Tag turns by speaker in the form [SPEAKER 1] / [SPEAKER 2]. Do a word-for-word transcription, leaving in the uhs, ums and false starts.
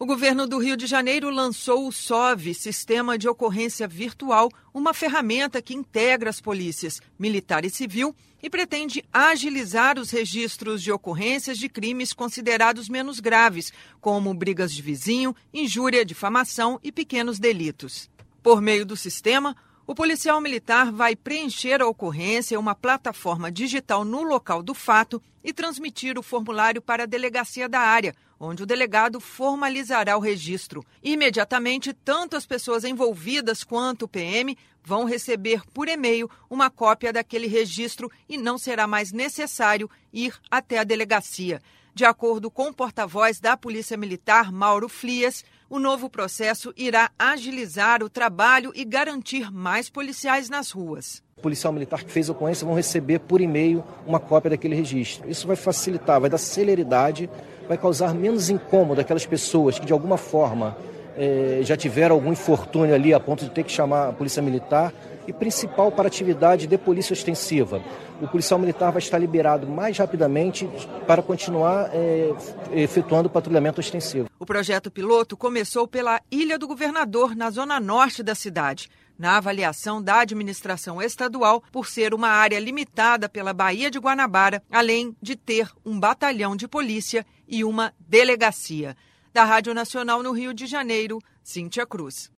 [SPEAKER 1] O governo do Rio de Janeiro lançou o S O V, Sistema de Ocorrência Virtual, uma ferramenta que integra as polícias militar e civil e pretende agilizar os registros de ocorrências de crimes considerados menos graves, como brigas de vizinho, injúria, difamação e pequenos delitos. Por meio do sistema, o policial militar vai preencher a ocorrência em uma plataforma digital no local do fato e transmitir o formulário para a delegacia da área, onde o delegado formalizará o registro. Imediatamente, tanto as pessoas envolvidas quanto o P M vão receber por e-mail uma cópia daquele registro e não será mais necessário ir até a delegacia. De acordo com o porta-voz da Polícia Militar, Mauro Frias, o novo processo irá agilizar o trabalho e garantir mais policiais nas ruas.
[SPEAKER 2] O policial militar que fez a ocorrência vão receber por e-mail uma cópia daquele registro. Isso vai facilitar, vai dar celeridade, vai causar menos incômodo àquelas pessoas que de alguma forma eh, já tiveram algum infortúnio ali a ponto de ter que chamar a polícia militar. E principal para a atividade de polícia ostensiva. O policial militar vai estar liberado mais rapidamente para continuar é, efetuando o patrulhamento ostensivo.
[SPEAKER 1] O projeto piloto começou pela Ilha do Governador, na zona norte da cidade. Na avaliação da administração estadual, por ser uma área limitada pela Baía de Guanabara, além de ter um batalhão de polícia e uma delegacia. Da Rádio Nacional no Rio de Janeiro, Cíntia Cruz.